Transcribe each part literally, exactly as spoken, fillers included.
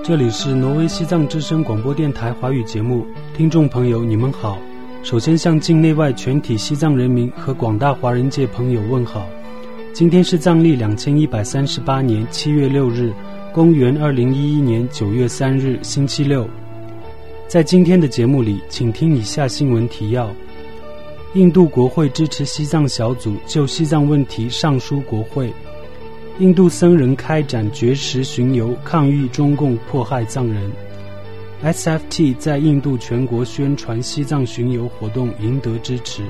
这里是挪威西藏之声广播电台华语节目，听众朋友你们好。首先向境内外全体西藏人民和广大华人界朋友问好。今天是藏历两千一百三十八年七月六日，公元二零一一年九月三日，星期六。在今天的节目里，请听以下新闻提要：印度国会支持西藏小组就西藏问题上书国会；印度僧人开展绝食巡游，抗议中共迫害藏人。S F T 在印度全国宣传西藏巡游活动赢得支持。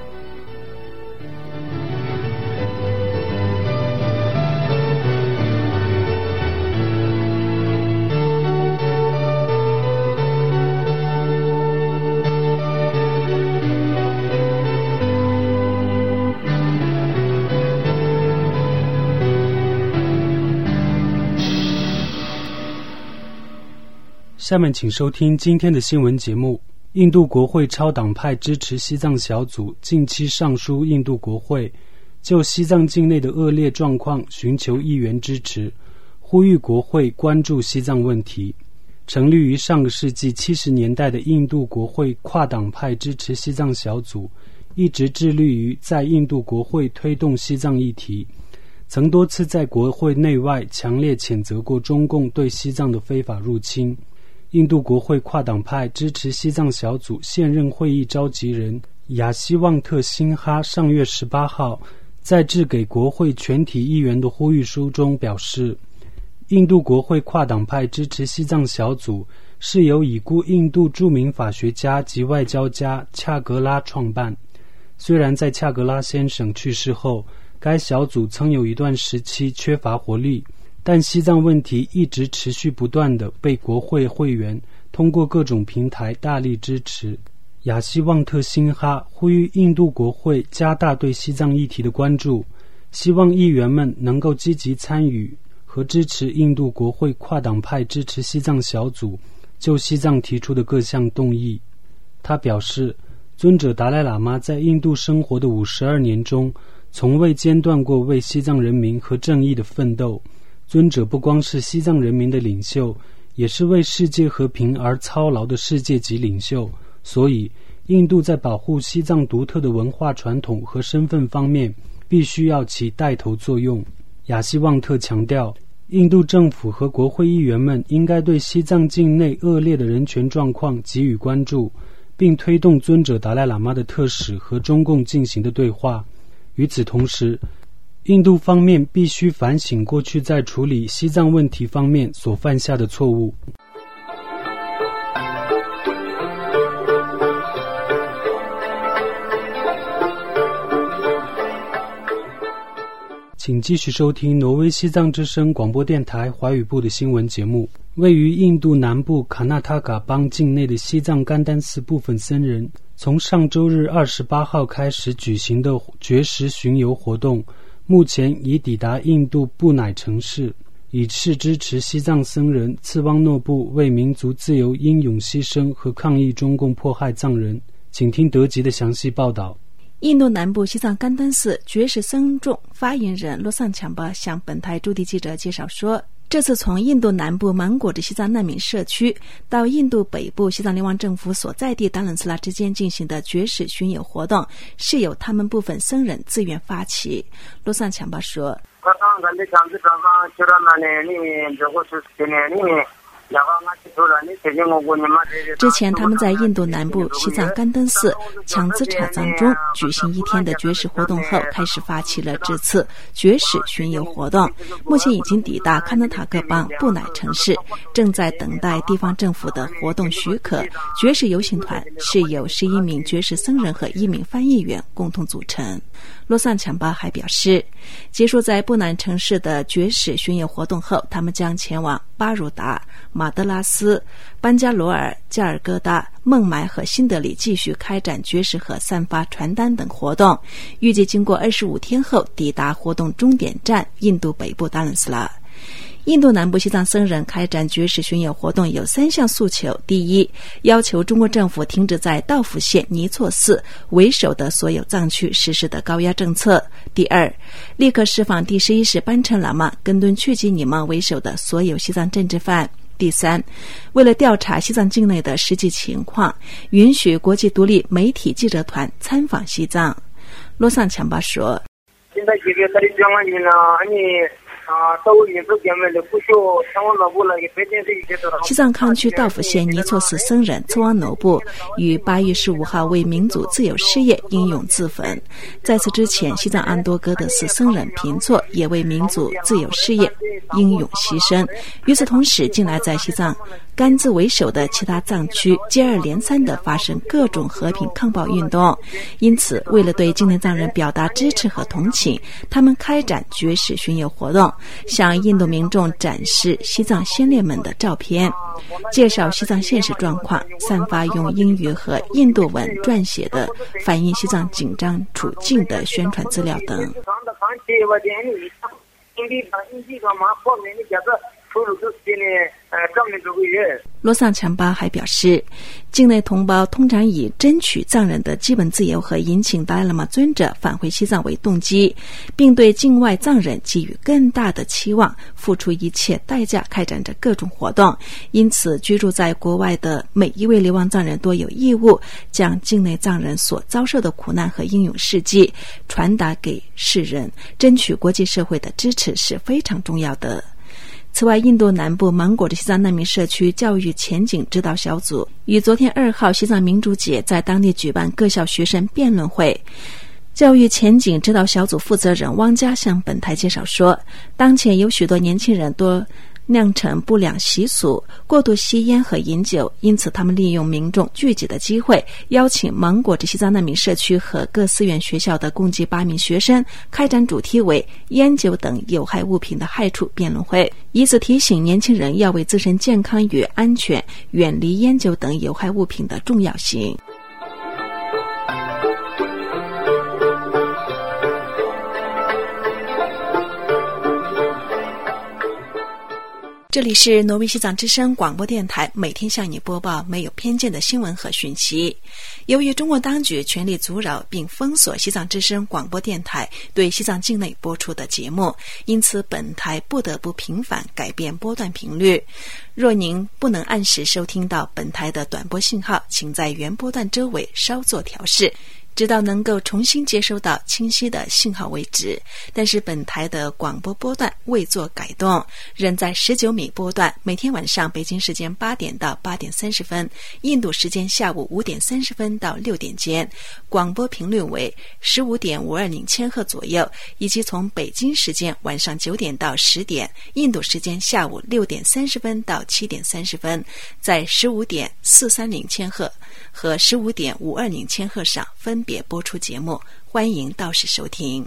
下面请收听今天的新闻节目。印度国会超党派支持西藏小组近期上书印度国会，就西藏境内的恶劣状况寻求议员支持，呼吁国会关注西藏问题。成立于上个世纪七十年代的印度国会跨党派支持西藏小组，一直致力于在印度国会推动西藏议题，曾多次在国会内外强烈谴责过中共对西藏的非法入侵。印度国会跨党派支持西藏小组现任会议召集人雅希旺特辛哈上月十八号在致给国会全体议员的呼吁书中表示，印度国会跨党派支持西藏小组是由已故印度著名法学家及外交家恰格拉创办。虽然在恰格拉先生去世后，该小组曾有一段时期缺乏活力，但西藏问题一直持续不断地被国会会员通过各种平台大力支持。雅希旺特辛哈呼吁印度国会加大对西藏议题的关注，希望议员们能够积极参与和支持印度国会跨党派支持西藏小组就西藏提出的各项动议。他表示，尊者达赖喇嘛在印度生活的五十二年中，从未间断过为西藏人民和正义的奋斗。尊者不光是西藏人民的领袖，也是为世界和平而操劳的世界级领袖，所以印度在保护西藏独特的文化传统和身份方面必须要起带头作用。雅希旺特强调，印度政府和国会议员们应该对西藏境内恶劣的人权状况给予关注，并推动尊者达赖喇嘛的特使和中共进行的对话。与此同时，印度方面必须反省过去在处理西藏问题方面所犯下的错误。请继续收听挪威西藏之声广播电台华语部的新闻节目。位于印度南部卡纳塔嘎邦境内的西藏甘丹寺部分僧人，从上周日二十八号开始举行的绝食巡游活动，目前已抵达印度布乃城市，以示支持西藏僧人次汪诺布为民族自由英勇牺牲和抗议中共迫害藏人。请听德籍的详细报道。 印度南部西藏甘丹寺绝食僧众发言人罗桑强巴向本台驻地记者介绍说，这次从印度南部芒果的西藏难民社区到印度北部西藏联邦政府所在地达伦斯拉之间进行的绝食巡游活动，是由他们部分僧人自愿发起。罗桑强巴说，之前他们在印度南部西藏甘丹寺强兹查藏中举行一天的绝食活动后，开始发起了这次绝食巡游活动，目前已经抵达卡纳塔格邦布乃城市，正在等待地方政府的活动许可。绝食游行团是由十一名绝食僧人和一名翻译员共同组成。罗桑强巴还表示，结束在布乃城市的绝食巡游活动后，他们将前往巴如达、马德拉斯、班加罗尔、加尔各答、孟买和新德里继续开展绝食和散发传单等活动，预计经过二十五天后抵达活动终点站印度北部达伦斯拉。印度南部西藏僧人开展绝食巡游活动有三项诉求：第一，要求中国政府停止在道府县尼措寺为首的所有藏区实施的高压政策；第二，立刻释放第十一世班禅喇嘛跟敦曲吉尼玛为首的所有西藏政治犯； 第三，为了调查西藏境内的实际情况，允许国际独立媒体记者团参访西藏。罗桑强巴说， 现在这个在江安人呢，你西藏康区道府县尼措寺僧人措旺努布于八月十五号为民族自由事业英勇自焚。在此之前，西藏安多哥德寺僧人平措也为民族自由事业英勇牺牲。与此同时，近来在西藏甘孜为首的其他藏区接二连三地发生各种和平抗暴运动，因此为了对境内藏人表达支持和同情，他们开展绝食巡游活动，向印度民众展示西藏先烈们的照片，介绍西藏现实状况，散发用英语和印度文撰写的反映西藏紧张处境的宣传资料等。罗桑强巴还表示，境内同胞通常以争取藏人的基本自由和引请达赖喇嘛尊者返回西藏为动机，并对境外藏人给予更大的期望，付出一切代价开展着各种活动。因此，居住在国外的每一位流亡藏人都有义务将境内藏人所遭受的苦难和英勇事迹传达给世人，争取国际社会的支持是非常重要的。此外，印度南部芒果的西藏难民社区教育前景指导小组于昨天二号西藏民主节在当地举办各校学生辩论会。教育前景指导小组负责人汪佳向本台介绍说，当前有许多年轻人多酿成不良习俗，过度吸烟和饮酒，因此他们利用民众聚集的机会，邀请芒果的西藏难民社区和各寺院学校的共计八名学生开展主题为烟酒等有害物品的害处辩论会，以此提醒年轻人要为自身健康与安全远离烟酒等有害物品的重要性。这里是挪威西藏之声广播电台，每天向你播报没有偏见的新闻和讯息。由于中国当局全力阻扰并封锁西藏之声广播电台对西藏境内播出的节目，因此本台不得不频繁改变波段频率。若您不能按时收听到本台的短波信号，请在原波段周围稍作调试，直到能够重新接收到清晰的信号为止。但是本台的广播波段未做改动，仍在十九米波段，每天晚上北京时间八点到八点三十分，印度时间下午五点三十分到六点间，广播频率为十五点五二零千赫左右，以及从北京时间晚上九点到十点，印度时间下午六点三十分到七点三十分，在十五点四三零千赫和十五点五二零千赫上分别播出节目，欢迎到时收听。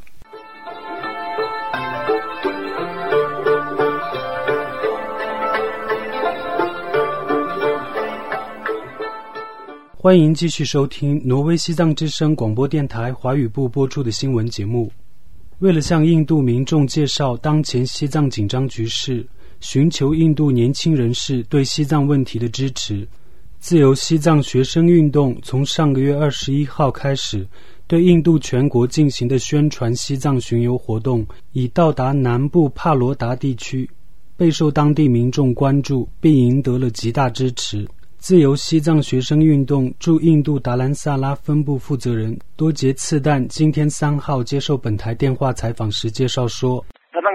欢迎继续收听挪威西藏之声广播电台华语部播出的新闻节目。为了向印度民众介绍当前西藏紧张局势，寻求印度年轻人士对西藏问题的支持，自由西藏学生运动从上个月二十一号开始，对印度全国进行的宣传西藏巡游活动已到达南部帕罗达地区，备受当地民众关注，并赢得了极大支持。自由西藏学生运动驻印度达兰萨拉分部负责人多杰次旦今天三号接受本台电话采访时介绍说，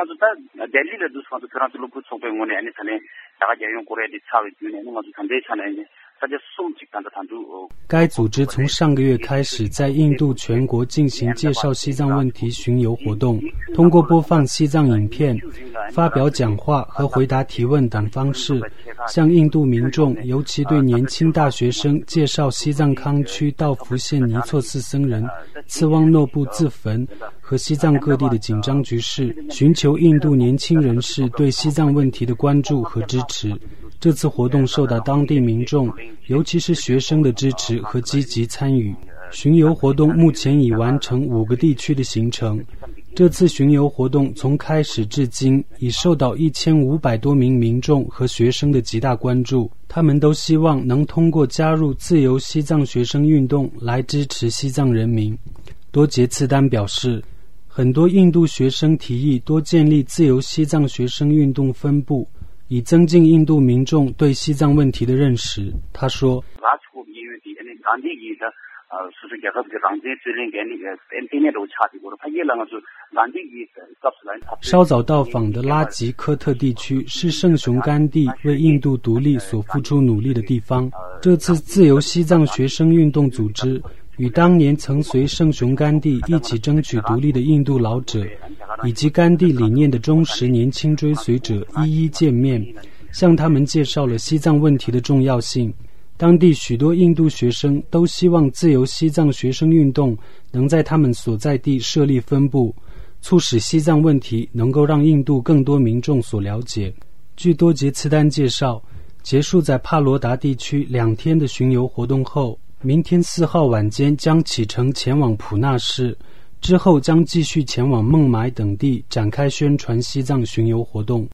该组织从上个月开始在印度全国进行介绍西藏问题巡游活动，通过播放西藏影片、发表讲话和回答提问等方式，向印度民众，尤其对年轻大学生介绍西藏康区道福县尼措寺僧人次旺诺布自焚和西藏各地的紧张局势，寻求印度年轻人士对西藏问题的关注和支持。这次活动受到当地民众，尤其是学生的支持和积极参与。巡游活动目前已完成五个地区的行程。这次巡游活动从开始至今已受到一千五百多名民众和学生的极大关注，他们都希望能通过加入自由西藏学生运动来支持西藏人民。多杰次丹表示，很多印度学生提议多建立自由西藏学生运动分部， 以增进印度民众对西藏问题的认识。他说，稍早到访的拉吉科特地区是圣雄甘地为印度独立所付出努力的地方。这次自由西藏学生运动组织与当年曾随圣雄甘地一起争取独立的印度老者以及甘地理念的忠实年轻追随者一一见面，向他们介绍了西藏问题的重要性。当地许多印度学生都希望自由西藏学生运动能在他们所在地设立分部，促使西藏问题能够让印度更多民众所了解。据多杰次丹介绍，结束在帕罗达地区两天的巡游活动后，明天四号晚间将启程前往普纳市，之后将继续前往孟买等地展开宣传西藏巡游活动。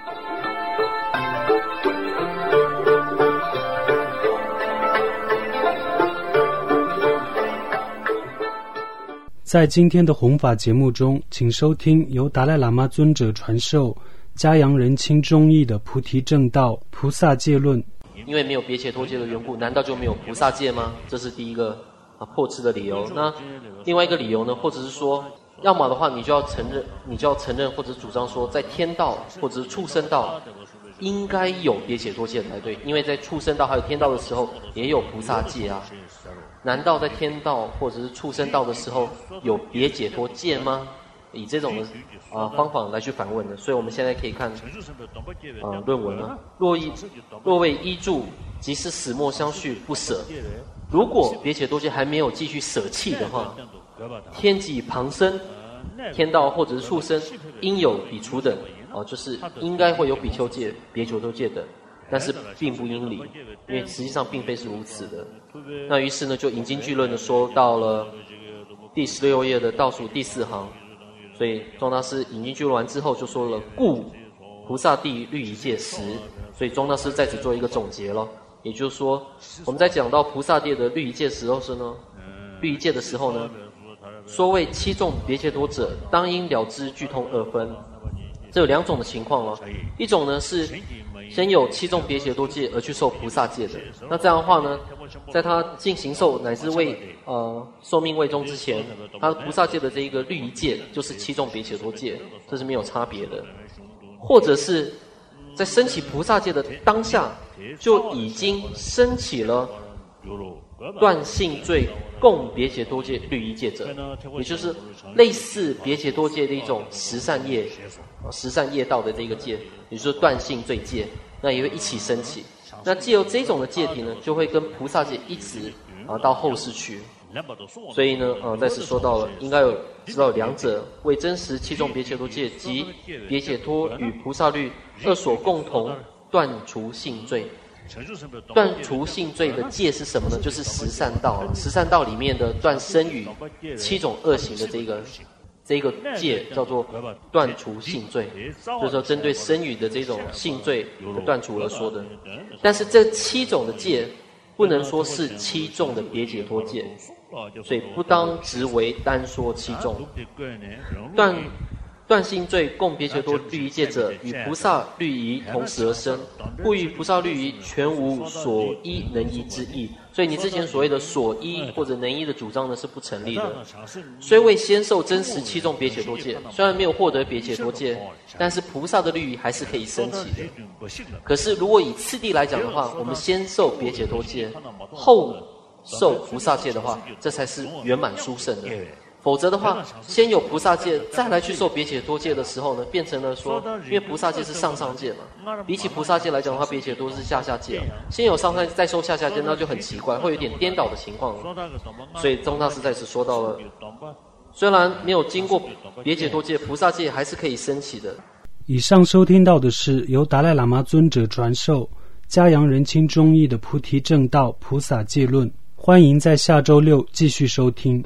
在今天的弘法节目中，请收听由达赖喇嘛尊者传授嘉阳人亲中译的菩提正道菩萨戒论。 因为没有别解脱戒的缘故，难道就没有菩萨戒吗？这是第一个啊破斥的理由。那另外一个理由呢，或者是说，要么的话你就要承认，你就要承认或者主张说，在天道或者是畜生道应该有别解脱戒才对，因为在畜生道还有天道的时候也有菩萨戒啊。难道在天道或者是畜生道的时候有别解脱戒吗？以这种的啊、呃、方法来去反问的。所以我们现在可以看啊、呃、论文啊，若依若为依著，即是死莫相续不舍。如果别解脱戒还没有继续舍弃的话，天己旁生，天道或者是畜生应有比除等哦、呃，就是应该会有比丘戒、别解脱戒等。但是并不应理，因为实际上并非是如此的。那于是呢，就引经据论的说到了第十六页的倒数第四行，所以庄大师引经据论完之后就说了，故菩萨地律仪戒十，所以庄大师在此做一个总结了。也就是说，我们在讲到菩萨地的律仪戒时候是呢，律仪戒的时候呢，说为七众别解脱者，当应了知具通二分。这有两种的情况了，一种呢是先有七众别解脱戒而去受菩萨戒的，那这样的话呢，在他进行受乃至未呃寿命未终之前，他菩萨戒的这一个律仪戒就是七众别解脱戒，这是没有差别的。或者是在升起菩萨戒的当下，就已经升起了断性罪共别解脱戒律仪戒者，也就是类似别解脱戒的一种十善业、十善业道的这个戒，也就是断性罪戒，那也会一起升起。那藉由这种的戒体呢，就会跟菩萨戒一直啊到后世去。所以呢，呃，在此说到了，应该有知道两者为真实七众别解脱戒及别解脱与菩萨律二所共同断除性罪。断除性罪的戒是什么呢？就是十善道。十善道里面的断身语七种恶行的这个这个戒叫做断除性罪，就是说针对身语的这种性罪的断除而说的。但是这七种的戒不能说是七众的别解脱戒，所以不当直为单说七众。断断性罪共别解脱律仪戒者，与菩萨律仪同时而生，故于菩萨律仪全无所依能依之意。所以你之前所谓的所依或者能依的主张呢是不成立的。虽未先受真实七众别解脱戒，虽然没有获得别解脱戒，但是菩萨的律仪还是可以升起的。可是如果以次第来讲的话，我们先受别解脱戒，后受菩萨戒的话，这才是圆满殊胜的。否则的话，先有菩萨戒，再来去受别解脱戒的时候呢，变成了说，因为菩萨戒是上上戒嘛，比起菩萨戒来讲的话，别解脱是下下戒，先有上上戒再受下下戒，那就很奇怪，会有点颠倒的情况。所以宗大师在此说到了，虽然没有经过别解脱戒，菩萨戒还是可以升起的。 以上收听到的是由达赖喇嘛尊者传授嘉阳人亲中译的菩提正道菩萨戒论，欢迎在下周六继续收听。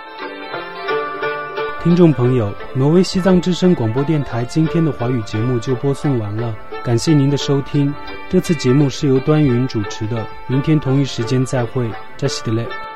听众朋友，挪威西藏之声广播电台今天的华语节目就播送完了，感谢您的收听。这次节目是由端云主持的，明天同一时间再会，扎西德勒。